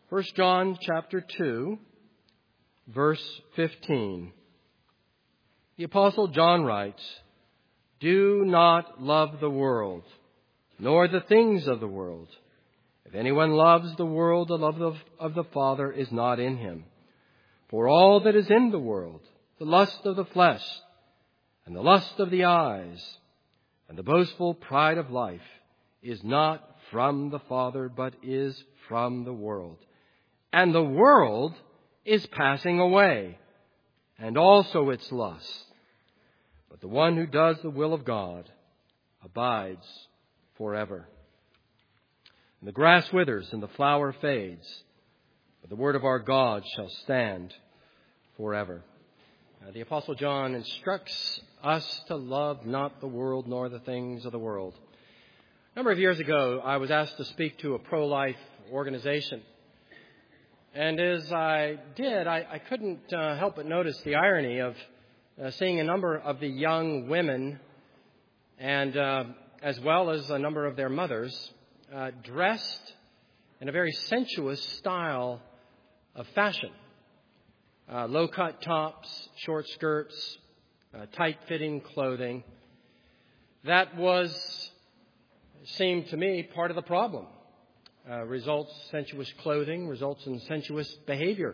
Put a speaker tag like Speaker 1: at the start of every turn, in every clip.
Speaker 1: 1 John chapter 2, verse 15. The Apostle John writes, "Do not love the world, nor the things of the world. If anyone loves the world, the love of the Father is not in him. For all that is in the world, the lust of the flesh, and the lust of the eyes, and the boastful pride of life, is not from the Father, but is from the world. And the world is passing away, and also its lust. But the one who does the will of God abides forever. And the grass withers and the flower fades, but the word of our God shall stand forever." The Apostle John instructs us to love not the world nor the things of the world. A number of years ago, I was asked to speak to a pro-life organization. And as I did, I couldn't help but notice the irony of seeing a number of the young women and as well as a number of their mothers dressed in a very sensuous style of fashion. Low-cut tops, short skirts, tight-fitting clothing. That seemed to me part of the problem. Sensuous clothing results in sensuous behavior.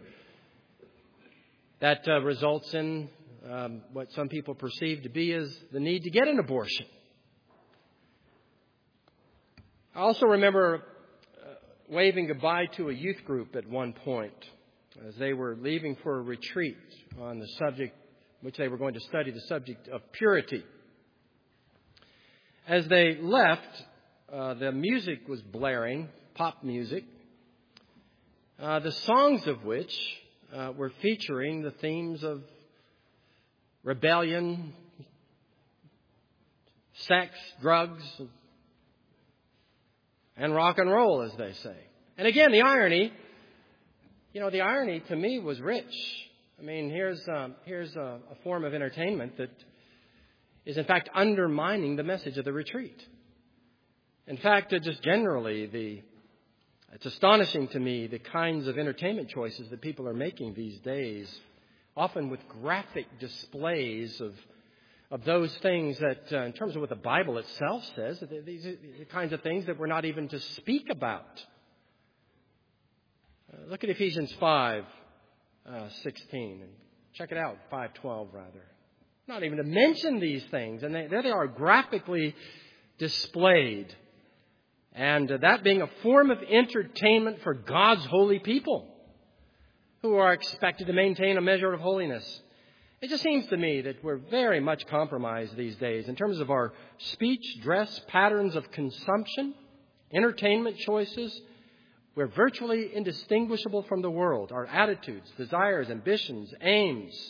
Speaker 1: That results in what some people perceive to be as the need to get an abortion. I also remember waving goodbye to a youth group at one point as they were leaving for a retreat on the subject which they were going to study, the subject of purity. As they left, the music was blaring, pop music, the songs of which were featuring the themes of rebellion, sex, drugs, and rock and roll, as they say. And again, the irony to me was rich. I mean, here's a form of entertainment that is in fact undermining the message of the retreat. In fact, just generally, it's astonishing to me the kinds of entertainment choices that people are making these days, often with graphic displays of those things that, in terms of what the Bible itself says, these are the kinds of things that we're not even to speak about. Look at Ephesians 5:16 and check it out, 5:12 rather. Not even to mention these things, and there they are graphically displayed. And that being a form of entertainment for God's holy people who are expected to maintain a measure of holiness. It just seems to me that we're very much compromised these days in terms of our speech, dress, patterns of consumption, entertainment choices. We're virtually indistinguishable from the world. Our attitudes, desires, ambitions, aims,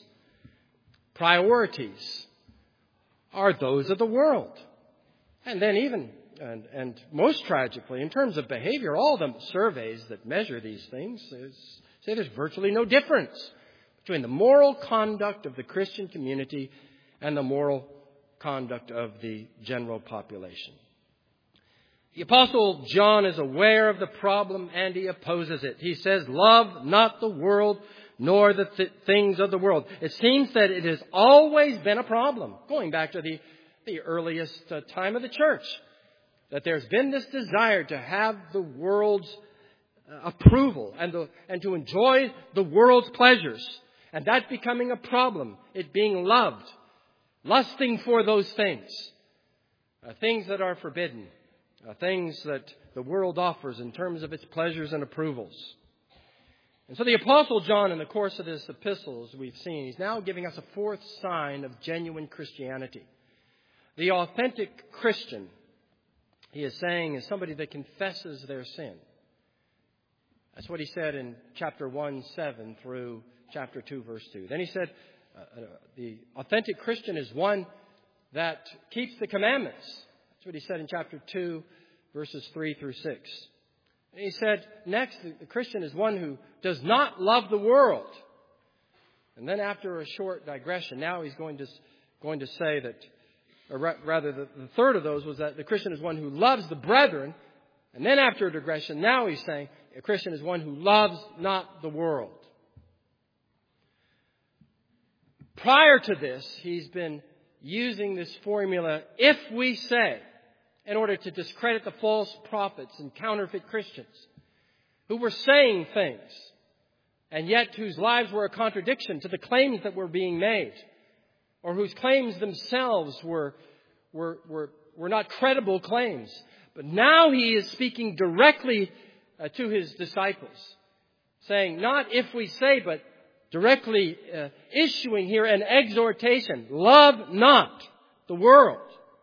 Speaker 1: priorities are those of the world. And then even, and most tragically, in terms of behavior, all the surveys that measure these things say there's virtually no difference between the moral conduct of the Christian community and the moral conduct of the general population. The Apostle John is aware of the problem and he opposes it. He says, "Love not the world nor the things of the world." It seems that it has always been a problem, going back to the earliest time of the church, that there's been this desire to have the world's approval and to enjoy the world's pleasures. And that becoming a problem, it being loved, lusting for those things, things that are forbidden, things that the world offers in terms of its pleasures and approvals. And so the Apostle John, in the course of this epistle, as we've seen, he's now giving us a fourth sign of genuine Christianity. The authentic Christian, he is saying, is somebody that confesses their sin. That's what he said in chapter 1:7 through chapter 2, verse 2. Then he said, the authentic Christian is one that keeps the commandments. That's what he said in chapter 2, verses 3 through 6. And he said, next, the Christian is one who does not love the world. And then after a short digression, now he's going to say that, or rather the third of those was that the Christian is one who loves the brethren, And then after a digression, now he's saying a Christian is one who loves not the world. Prior to this, he's been using this formula, if we say, in order to discredit the false prophets and counterfeit Christians who were saying things and yet whose lives were a contradiction to the claims that were being made, or whose claims themselves were not credible claims. But now he is speaking directly to his disciples, saying, not if we say, but directly issuing here an exhortation. Love not the world.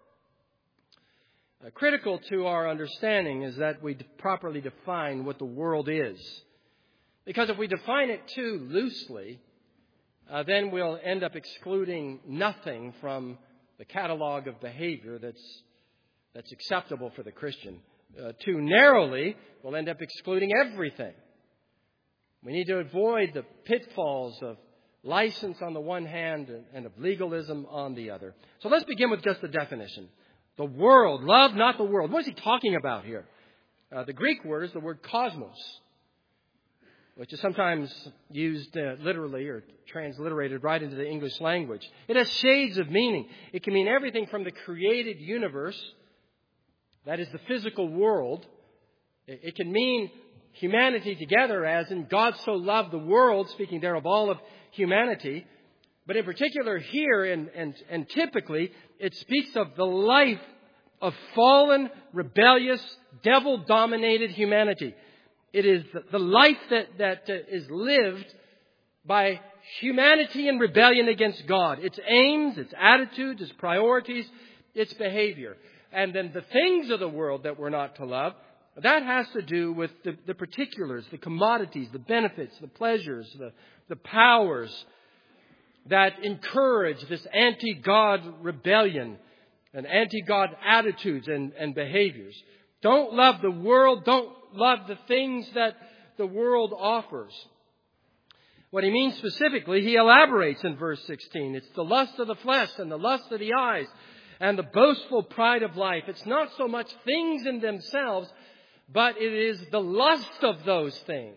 Speaker 1: Critical to our understanding is that we properly define what the world is. Because if we define it too loosely, then we'll end up excluding nothing from the catalog of behavior that's acceptable for the Christian. Too narrowly, we'll end up excluding everything. We need to avoid the pitfalls of license on the one hand and of legalism on the other. So let's begin with just the definition. The world. Love not the world. What is he talking about here? The Greek word is the word cosmos, which is sometimes used literally or transliterated right into the English language. It has shades of meaning. It can mean everything from the created universe, that is the physical world. It can mean humanity together, as in God so loved the world, speaking there of all of humanity. But in particular here and typically, it speaks of the life of fallen, rebellious, devil-dominated humanity. It is the life that is lived by humanity in rebellion against God. Its aims, its attitudes, its priorities, its behavior. And then the things of the world that we're not to love, that has to do with the particulars, the commodities, the benefits, the pleasures, the powers that encourage this anti-God rebellion and anti-God attitudes and behaviors. Don't love the world. Don't love the things that the world offers. What he means specifically, he elaborates in verse 16. It's the lust of the flesh and the lust of the eyes and the boastful pride of life. It's not so much things in themselves, but it is the lust of those things.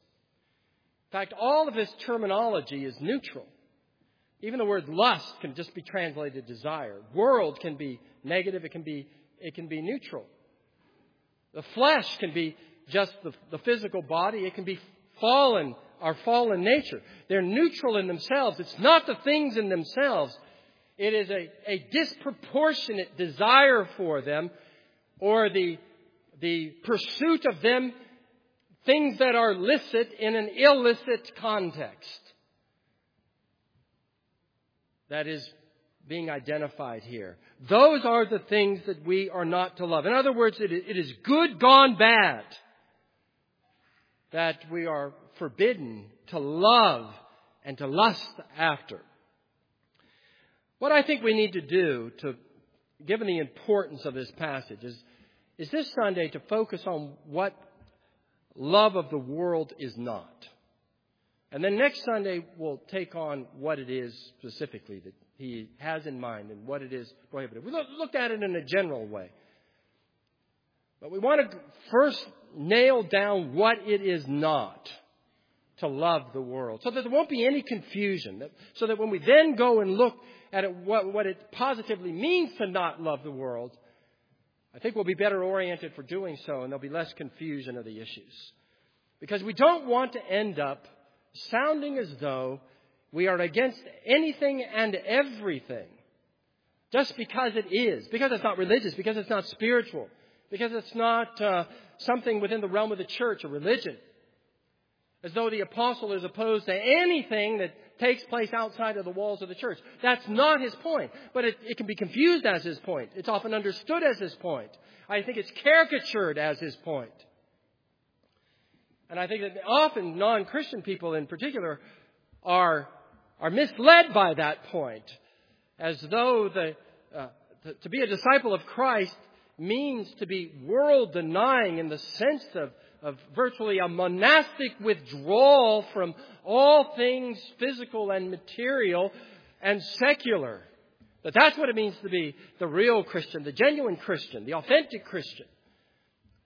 Speaker 1: In fact, all of his terminology is neutral. Even the word lust can just be translated desire. World can be negative. It can be neutral. The flesh can be just the physical body. It can be our fallen nature. They're neutral in themselves. It's not the things in themselves. It is a disproportionate desire for them, or the pursuit of them, things that are licit in an illicit context. That is being identified here. Those are the things that we are not to love. In other words, it is good gone bad that we are forbidden to love and to lust after. What I think we need to do, given the importance of this passage, is this Sunday to focus on what love of the world is not. And then next Sunday, we'll take on what it is specifically that he has in mind and what it is prohibited. We looked at it in a general way. But we want to first nail down what it is not to love the world, so that there won't be any confusion, so that when we then go and look at it, what it positively means to not love the world, I think we'll be better oriented for doing so, and there'll be less confusion of the issues. Because we don't want to end up sounding as though we are against anything and everything just because it is, because it's not religious, because it's not spiritual, because it's not something within the realm of the church or religion. As though the apostle is opposed to anything that takes place outside of the walls of the church. That's not his point. But it can be confused as his point. It's often understood as his point. I think it's caricatured as his point. And I think that often non-Christian people in particular are misled by that point. As though to be a disciple of Christ means to be world-denying in the sense of virtually a monastic withdrawal from all things physical and material and secular. That's what it means to be the real Christian, the genuine Christian, the authentic Christian.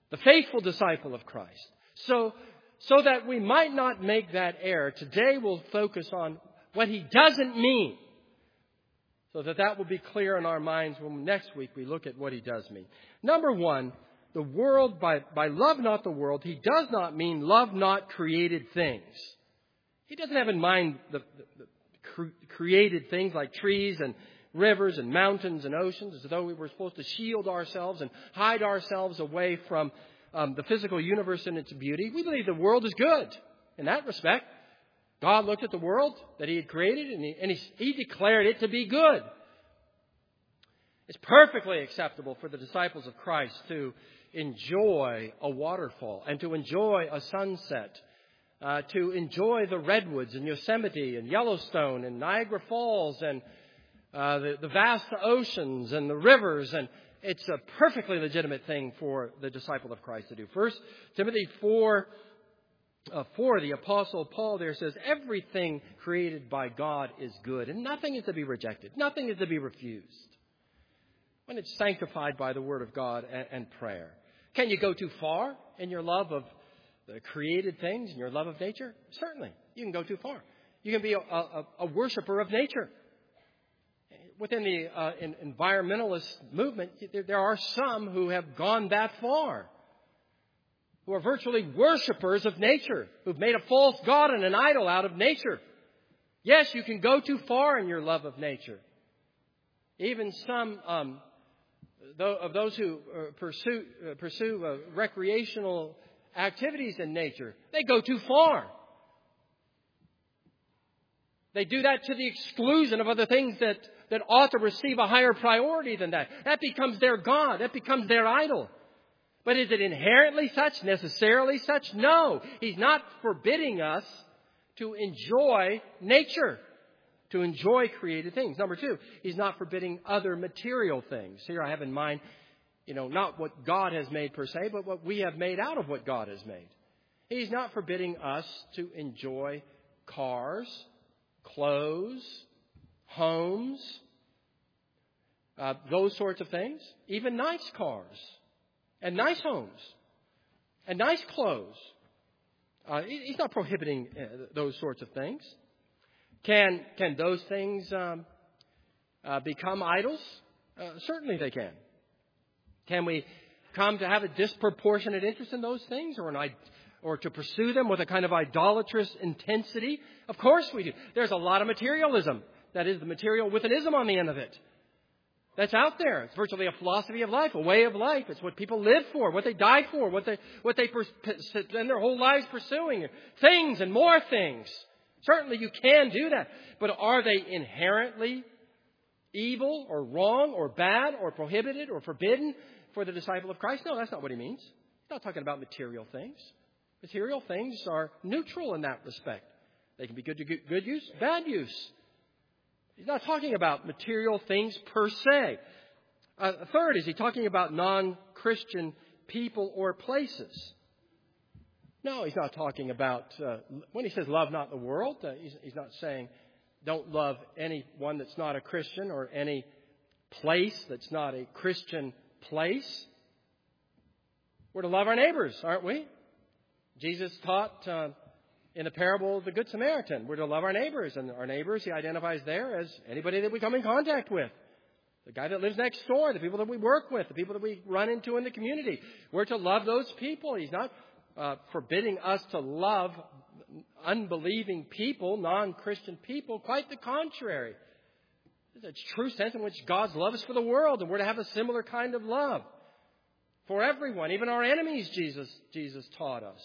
Speaker 1: the faithful disciple of Christ. So that we might not make that error, today we'll focus on what he doesn't mean, so that will be clear in our minds when next week we look at what he does mean. Number one, the world, by love not the world, he does not mean love not created things. He doesn't have in mind the created things like trees and rivers and mountains and oceans, as though we were supposed to shield ourselves and hide ourselves away from the physical universe and its beauty. We believe the world is good in that respect. God looked at the world that he had created and he declared it to be good. It's perfectly acceptable for the disciples of Christ to enjoy a waterfall and to enjoy a sunset, to enjoy the redwoods in Yosemite and Yellowstone and Niagara Falls and the vast oceans and the rivers. And it's a perfectly legitimate thing for the disciple of Christ to do. 1 Timothy 4, the Apostle Paul there says, everything created by God is good, and nothing is to be rejected. Nothing is to be refused when it's sanctified by the Word of God and prayer. Can you go too far in your love of the created things and your love of nature? Certainly. You can go too far. You can be a worshiper of nature. Within the environmentalist movement, there are some who have gone that far, who are virtually worshipers of nature, who've made a false god and an idol out of nature. Yes, you can go too far in your love of nature. Even some of those who pursue recreational activities in nature, they go too far. They do that to the exclusion of other things that ought to receive a higher priority than that. That becomes their god. That becomes their idol. But is it inherently such, necessarily such? No. He's not forbidding us to enjoy nature, to enjoy created things. Number two, he's not forbidding other material things. Here I have in mind, not what God has made per se, but what we have made out of what God has made. He's not forbidding us to enjoy cars, clothes, homes, those sorts of things, even nice cars and nice homes and nice clothes. He's not prohibiting those sorts of things. Can those things become idols? Certainly they can. Can we come to have a disproportionate interest in those things or to pursue them with a kind of idolatrous intensity? Of course we do. There's a lot of materialism. That is the material with an ism on the end of it. That's out there. It's virtually a philosophy of life, a way of life. It's what people live for, what they die for, what they spend their whole lives pursuing. Things and more things. Certainly you can do that. But are they inherently evil or wrong or bad or prohibited or forbidden for the disciple of Christ? No, that's not what he means. He's not talking about material things. Material things are neutral in that respect. They can be good use, bad use. He's not talking about material things per se. Third, is he talking about non-Christian people or places? No, he's not talking about, when he says love not the world, he's not saying don't love anyone that's not a Christian or any place that's not a Christian place. We're to love our neighbors, aren't we? Jesus taught in the parable of the Good Samaritan, we're to love our neighbors. And our neighbors, he identifies there as anybody that we come in contact with. The guy that lives next door, the people that we work with, the people that we run into in the community. We're to love those people. He's not forbidding us to love unbelieving people, non-Christian people. Quite the contrary. There's a true sense in which God's love is for the world, and we're to have a similar kind of love for everyone, even our enemies, Jesus taught us.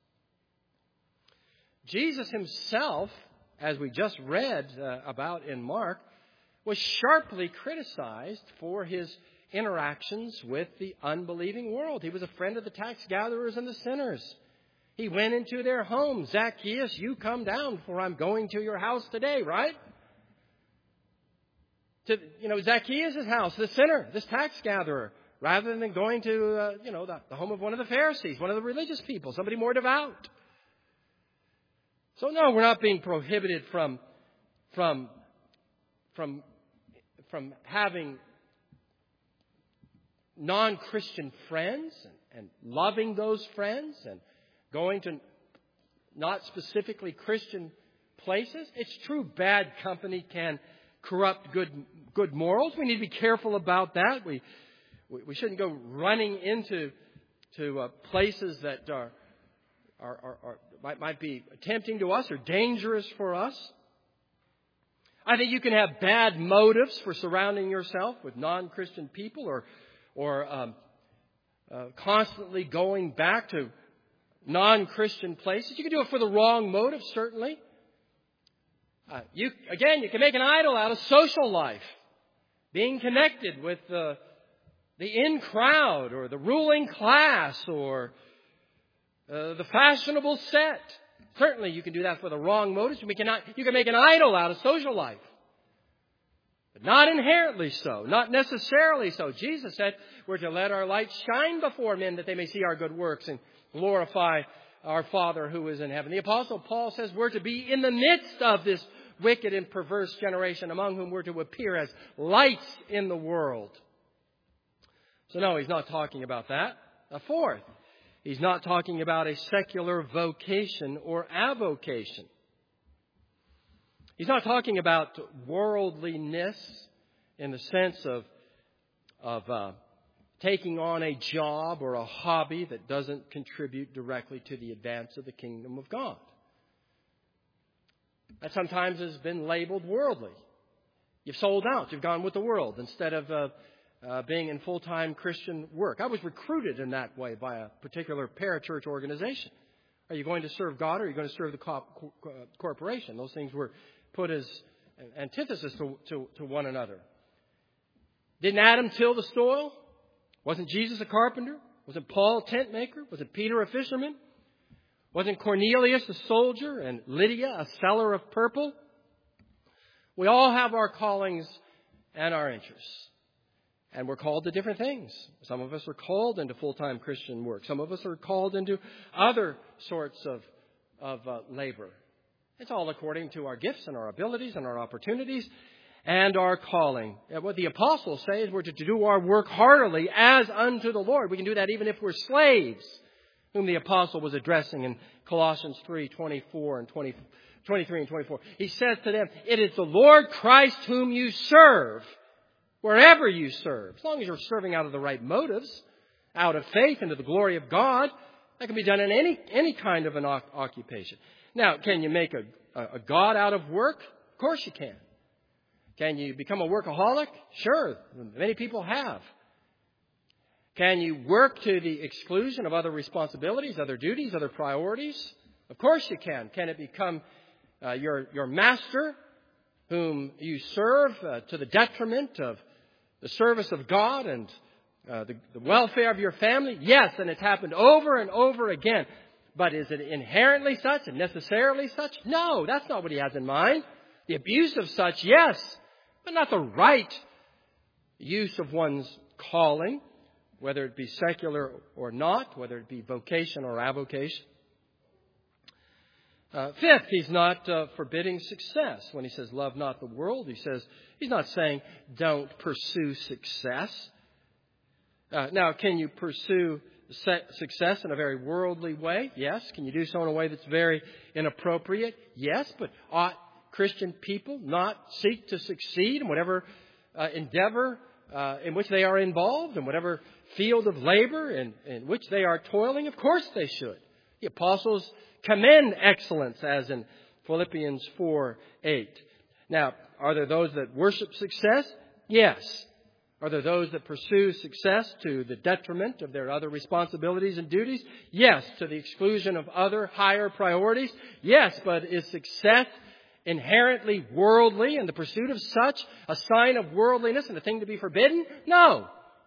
Speaker 1: Jesus himself, as we just read about in Mark, was sharply criticized for his interactions with the unbelieving world. He was a friend of the tax gatherers and the sinners. He went into their homes. Zacchaeus, you come down, for I'm going to your house today, right? To Zacchaeus' house, the sinner, this tax gatherer, rather than going to the home of one of the Pharisees, one of the religious people, somebody more devout. So no, we're not being prohibited from having non-Christian friends and loving those friends and going to not specifically Christian places. It's true bad company can corrupt good morals. We need to be careful about that. We shouldn't go running into places that might be tempting to us or dangerous for us. I think you can have bad motives for surrounding yourself with non-Christian people or constantly going back to non-Christian places. You can do it for the wrong motive, certainly. You can make an idol out of social life. Being connected with the in crowd or the ruling class or the fashionable set. Certainly you can do that for the wrong motives. You can make an idol out of social life. But not inherently so. Not necessarily so. Jesus said we're to let our light shine before men that they may see our good works and glorify our Father who is in heaven. The Apostle Paul says we're to be in the midst of this wicked and perverse generation among whom we're to appear as lights in the world. So no, he's not talking about that. Fourth, he's not talking about a secular vocation or avocation. He's not talking about worldliness in the sense of taking on a job or a hobby that doesn't contribute directly to the advance of the kingdom of God. That sometimes has been labeled worldly. You've sold out. You've gone with the world instead of being in full-time Christian work. I was recruited in that way by a particular parachurch organization. Are you going to serve God or are you going to serve the corporation? Those things were put as antithesis to one another. Didn't Adam till the soil? Wasn't Jesus a carpenter? Wasn't Paul a tent maker? Wasn't Peter a fisherman? Wasn't Cornelius a soldier and Lydia a seller of purple? We all have our callings and our interests. And we're called to different things. Some of us are called into full-time Christian work. Some of us are called into other sorts of labor. It's all according to our gifts and our abilities and our opportunities and our calling. And what the apostles say is we're to do our work heartily as unto the Lord. We can do that even if we're slaves, whom the apostle was addressing in Colossians 3:23 and 24. He says to them, it is the Lord Christ whom you serve, wherever you serve. As long as you're serving out of the right motives, out of faith and to the glory of God, that can be done in any kind of an occupation. Now, can you make a God out of work? Of course you can. Can you become a workaholic? Sure. Many people have. Can you work to the exclusion of other responsibilities, other duties, other priorities? Of course you can. Can it become your master whom you serve to the detriment of the service of God and the welfare of your family? Yes, and it's happened over and over again. But is it inherently such and necessarily such? No, that's not what he has in mind. The abuse of such, yes, but not the right use of one's calling, whether it be secular or not, whether it be vocation or avocation. Fifth, he's not forbidding success. When he says love not the world, he's not saying don't pursue success. Now, can you pursue success in a very worldly way? Yes. Can you do so in a way that's very inappropriate? Yes. But ought Christian people not seek to succeed in whatever endeavor in which they are involved, in whatever field of labor in which they are toiling? Of course they should. The apostles commend excellence, as in Philippians 4:8. Now, are there those that worship success? Yes. Are there those that pursue success to the detriment of their other responsibilities and duties? Yes. To the exclusion of other higher priorities? Yes. But is success inherently worldly and the pursuit of such a sign of worldliness and a thing to be forbidden? No.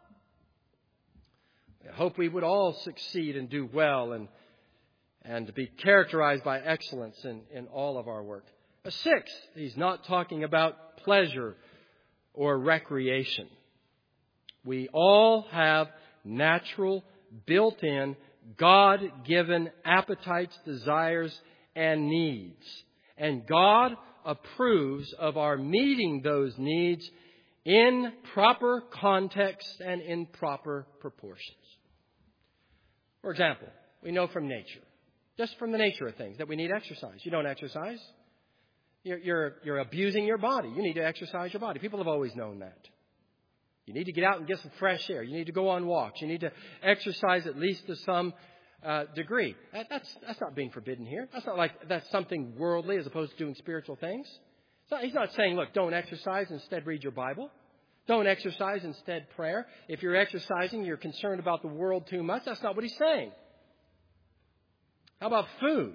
Speaker 1: I hope we would all succeed and do well and be characterized by excellence in all of our work. Sixth, he's not talking about pleasure or recreation. We all have natural, built-in, God-given appetites, desires, and needs. And God approves of our meeting those needs in proper context and in proper proportions. For example, we know from nature, just from the nature of things, that we need exercise. You don't exercise, you're abusing your body. You need to exercise your body. People have always known that. You need to get out and get some fresh air. You need to go on walks. You need to exercise at least to some degree. That's not being forbidden here. That's not like that's something worldly as opposed to doing spiritual things. He's not saying, look, don't exercise, instead read your Bible. Don't exercise, instead prayer. If you're exercising, you're concerned about the world too much. That's not what he's saying. How about food?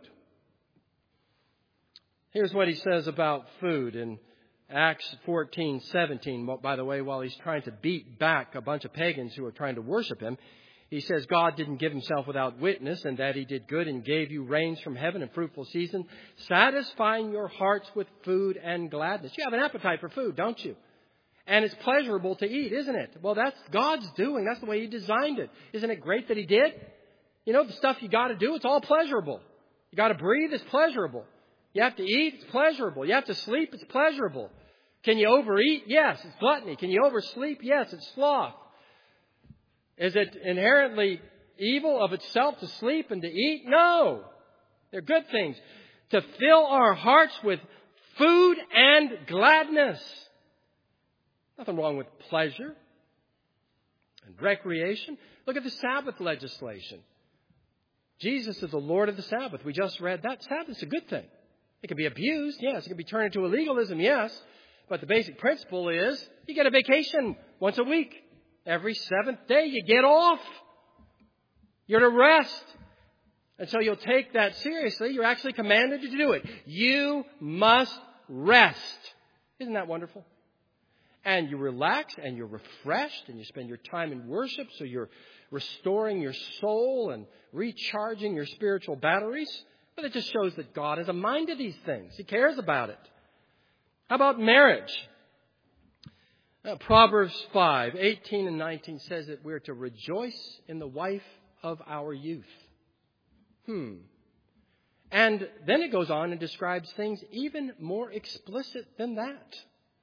Speaker 1: Here's what he says about food in Acts 14:17. By the way, while he's trying to beat back a bunch of pagans who are trying to worship him, he says, God didn't give himself without witness, and that he did good and gave you rains from heaven and fruitful season, satisfying your hearts with food and gladness. You have an appetite for food, don't you? And it's pleasurable to eat, isn't it? Well, that's God's doing. That's the way he designed it. Isn't it great that he did? You know, the stuff you got to do, it's all pleasurable. You got to breathe, it's pleasurable. You have to eat, it's pleasurable. You have to sleep, it's pleasurable. Can you overeat? Yes, it's gluttony. Can you oversleep? Yes, it's sloth. Is it inherently evil of itself to sleep and to eat? No. They're good things. To fill our hearts with food and gladness. Nothing wrong with pleasure and recreation. Look at the Sabbath legislation. Jesus is the Lord of the Sabbath. We just read that. Sabbath's a good thing. It can be abused, yes. It can be turned into illegalism, yes. But the basic principle is you get a vacation once a week. Every seventh day you get off. You're to rest. And so you'll take that seriously. You're actually commanded to do it. You must rest. Isn't that wonderful? And you relax and you're refreshed and you spend your time in worship. So you're restoring your soul and recharging your spiritual batteries. But it just shows that God has a mind to these things. He cares about it. How about marriage? Proverbs 5:18 and 19 says that we're to rejoice in the wife of our youth. And then it goes on and describes things even more explicit than that.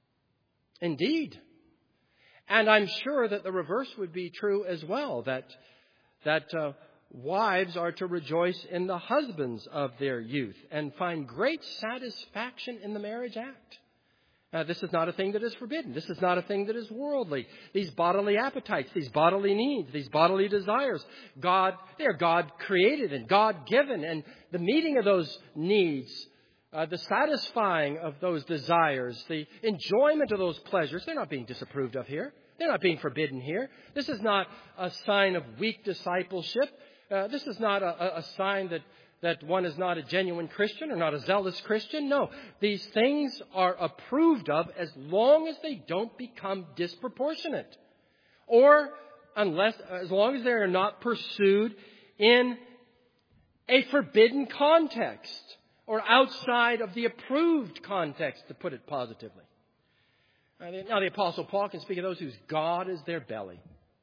Speaker 1: Indeed. And I'm sure that the reverse would be true as well, that wives are to rejoice in the husbands of their youth and find great satisfaction in the marriage act. This is not a thing that is forbidden. This is not a thing that is worldly. These bodily appetites, these bodily needs, these bodily desires, they are God created and God given. And the meeting of those needs, the satisfying of those desires, the enjoyment of those pleasures, they're not being disapproved of here. They're not being forbidden here. This is not a sign of weak discipleship. This is not a sign that one is not a genuine Christian or not a zealous Christian. No, these things are approved of as long as they don't become disproportionate. Or as long as they are not pursued in a forbidden context or outside of the approved context, to put it positively. Now, the Apostle Paul can speak of those whose God is their belly.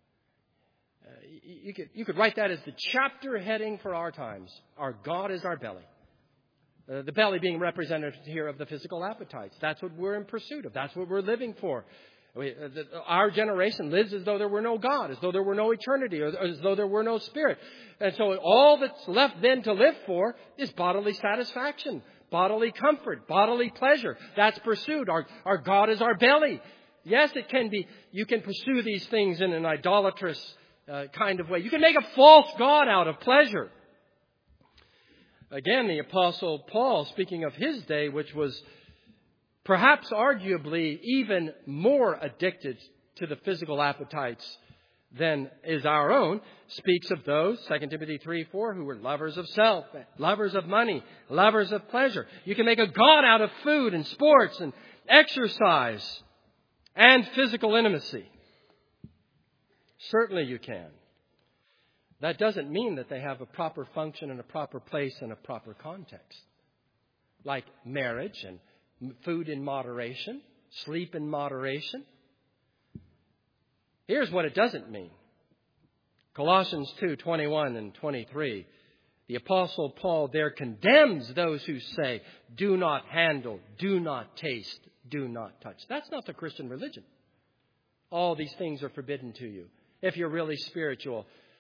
Speaker 1: You could write that as the chapter heading for our times. Our God is our belly. The belly being representative here of the physical appetites. That's what we're in pursuit of. That's what we're living for. Our generation lives as though there were no God, as though there were no eternity, or as though there were no spirit. And so all that's left then to live for is bodily satisfaction, bodily comfort, bodily pleasure. That's pursued. Our God is our belly. Yes, it can be. You can pursue these things in an idolatrous kind of way. You can make a false god out of pleasure. Again, the Apostle Paul, speaking of his day, which was perhaps arguably even more addicted to the physical appetites than is our own, speaks of those, 2 Timothy 3:4, who were lovers of self, lovers of money, lovers of pleasure. You can make a god out of food and sports and exercise and physical intimacy. Certainly you can. That doesn't mean that they have a proper function and a proper place and a proper context. Like marriage and food in moderation, sleep in moderation. Here's what it doesn't mean. Colossians 2:21 and 23. The Apostle Paul there condemns those who say, do not handle, do not taste, do not touch. That's not the Christian religion. All these things are forbidden to you. If you're really spiritual,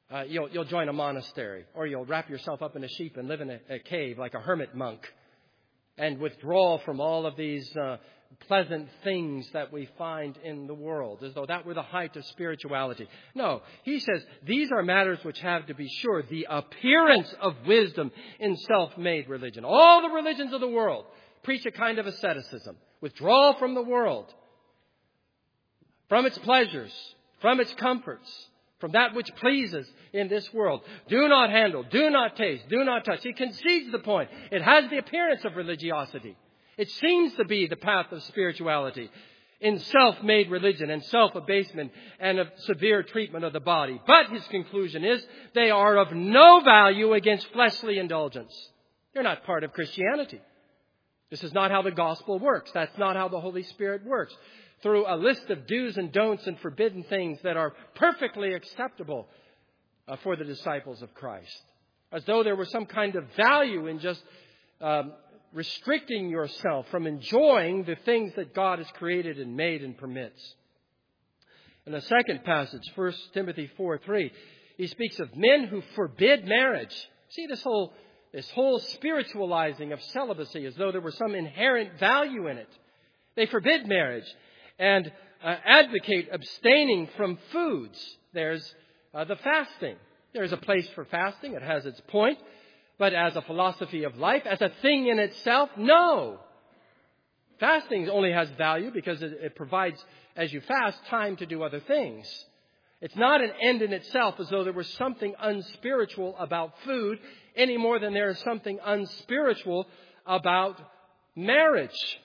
Speaker 1: you'll join a monastery, or you'll wrap yourself up in a sheep and live in a cave like a hermit monk and withdraw from all of these pleasant things that we find in the world, as though that were the height of spirituality. No, he says these are matters which have, to be sure, the appearance of wisdom in self-made religion. All the religions of the world preach a kind of asceticism. Withdraw from the world, from its pleasures, from its comforts, from that which pleases in this world. Do not handle, do not taste, do not touch. He concedes the point. It has the appearance of religiosity. It seems to be the path of spirituality in self-made religion and self-abasement and of severe treatment of the body. But his conclusion is they are of no value against fleshly indulgence. They're not part of Christianity. This is not how the gospel works. That's not how the Holy Spirit works. Through a list of do's and don'ts and forbidden things that are perfectly acceptable for the disciples of Christ. As though there was some kind of value in just restricting yourself from enjoying the things that God has created and made and permits. In the second passage, 1 Timothy 4:3, he speaks of men who forbid marriage. See, this whole spiritualizing of celibacy as though there was some inherent value in it. They forbid marriage and advocate abstaining from foods. There's the fasting. There's a place for fasting. It has its point. But as a philosophy of life, as a thing in itself, no. Fasting only has value because it provides, as you fast, time to do other things. It's not an end in itself, as though there was something unspiritual about food any more than there is something unspiritual about marriage.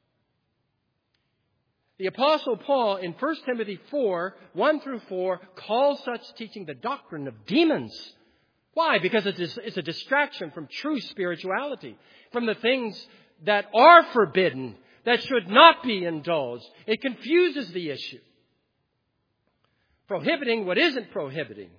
Speaker 1: The Apostle Paul in 1 Timothy 4:1-4 calls such teaching the doctrine of demons. Why? Because it's a distraction from true spirituality, from the things that are forbidden, that should not be indulged. It confuses the issue. Prohibiting what isn't prohibited.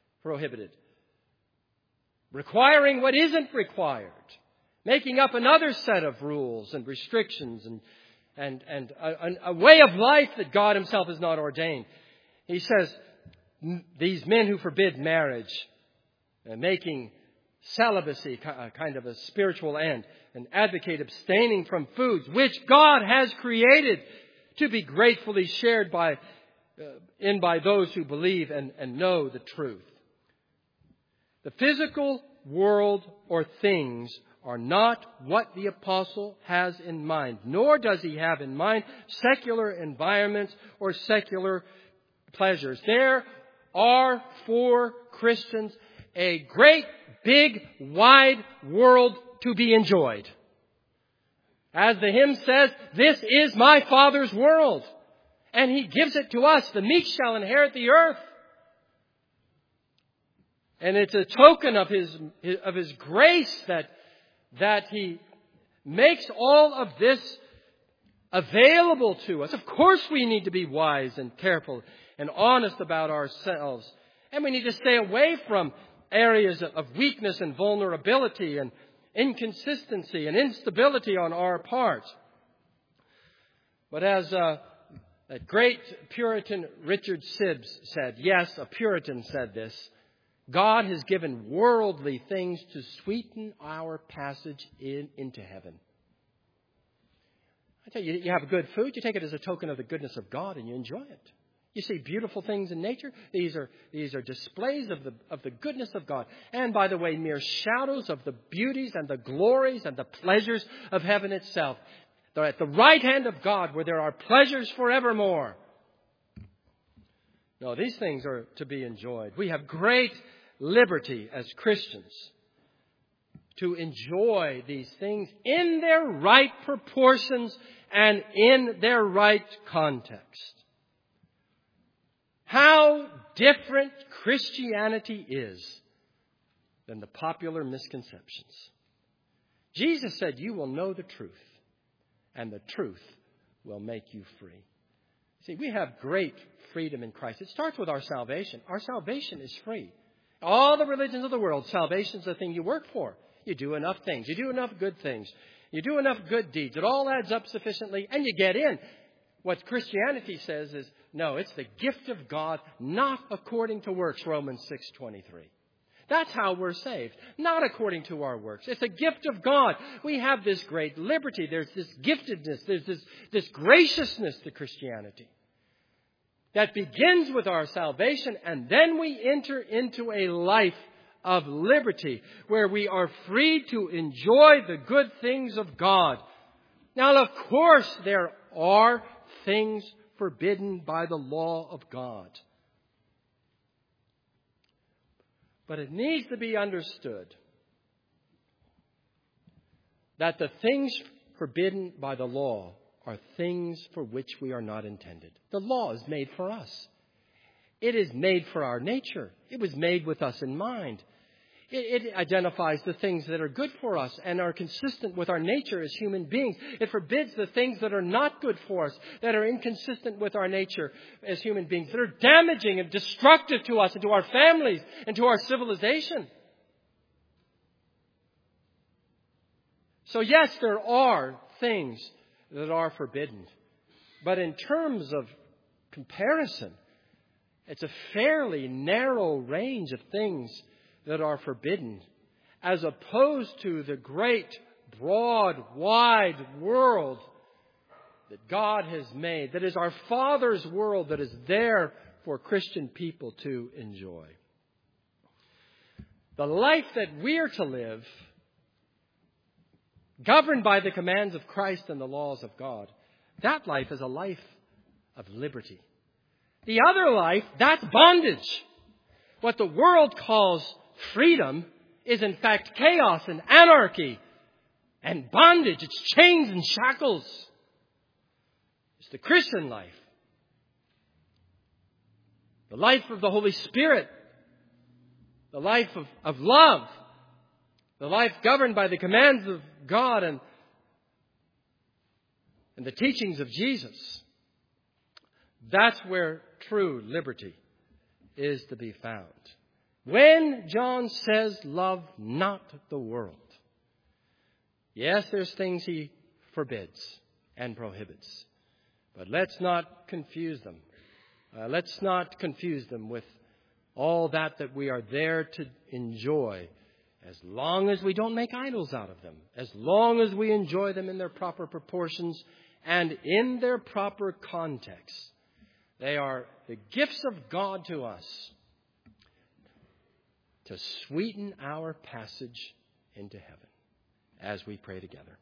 Speaker 1: Requiring what isn't required. Making up another set of rules and restrictions and a way of life that God himself has not ordained. He says, these men who forbid marriage, making celibacy kind of a spiritual end, and advocate abstaining from foods which God has created to be gratefully shared by those who believe and know the truth. The physical world or things are not what the apostle has in mind, nor does he have in mind secular environments or secular pleasures. There are for Christians a great, big, wide world to be enjoyed. As the hymn says, this is my Father's world. And he gives it to us. The meek shall inherit the earth. And it's a token of his grace that he makes all of this available to us. Of course we need to be wise and careful and honest about ourselves. And we need to stay away from areas of weakness and vulnerability and inconsistency and instability on our part. But as that great Puritan Richard Sibbes said, yes, a Puritan said this, God has given worldly things to sweeten our passage into heaven. I tell you, you have good food, you take it as a token of the goodness of God and you enjoy it. You see beautiful things in nature. These are displays of the goodness of God. And by the way, mere shadows of the beauties and the glories and the pleasures of heaven itself. They're at the right hand of God where there are pleasures forevermore. No, these things are to be enjoyed. We have great liberty as Christians to enjoy these things in their right proportions and in their right context. How different Christianity is than the popular misconceptions. Jesus said, you will know the truth, and the truth will make you free. See, we have great freedom in Christ. It starts with our salvation. Our salvation is free. All the religions of the world, salvation is the thing you work for. You do enough things. You do enough good things. You do enough good deeds. It all adds up sufficiently, and you get in. What Christianity says is, No, it's the gift of God, not according to works, Romans 6:23. That's how we're saved, not according to our works. It's a gift of God. We have this great liberty. There's this giftedness. There's this graciousness to Christianity that begins with our salvation, and then we enter into a life of liberty where we are free to enjoy the good things of God. Now, of course, there are things forbidden by the law of God. But it needs to be understood that the things forbidden by the law are things for which we are not intended. The law is made for us. It is made for our nature. It was made with us in mind. It identifies the things that are good for us and are consistent with our nature as human beings. It forbids the things that are not good for us, that are inconsistent with our nature as human beings, that are damaging and destructive to us and to our families and to our civilization. So yes, there are things that are forbidden. But in terms of comparison, it's a fairly narrow range of things that are forbidden, as opposed to the great, broad, wide world that God has made, that is our Father's world, that is there for Christian people to enjoy. The life that we're to live, governed by the commands of Christ and the laws of God, that life is a life of liberty. The other life, that's bondage. What the world calls freedom is in fact chaos and anarchy and bondage. It's chains and shackles. It's the Christian life. The life of the Holy Spirit. The life of love. The life governed by the commands of God and the teachings of Jesus. That's where true liberty is to be found. When John says, love not the world, yes, there's things he forbids and prohibits. But let's not confuse them. Let's not confuse them with all that we are there to enjoy, as long as we don't make idols out of them, as long as we enjoy them in their proper proportions and in their proper context. They are the gifts of God to us to sweeten our passage into heaven as we pray together.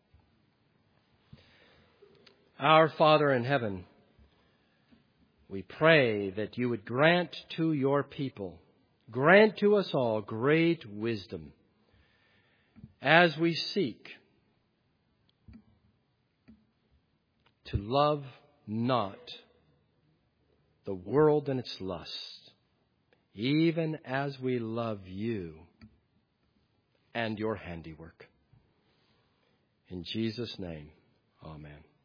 Speaker 1: Our Father in heaven, we pray that you would grant to your people, grant to us all great wisdom as we seek to love not the world and its lusts, even as we love you and your handiwork. In Jesus' name, amen.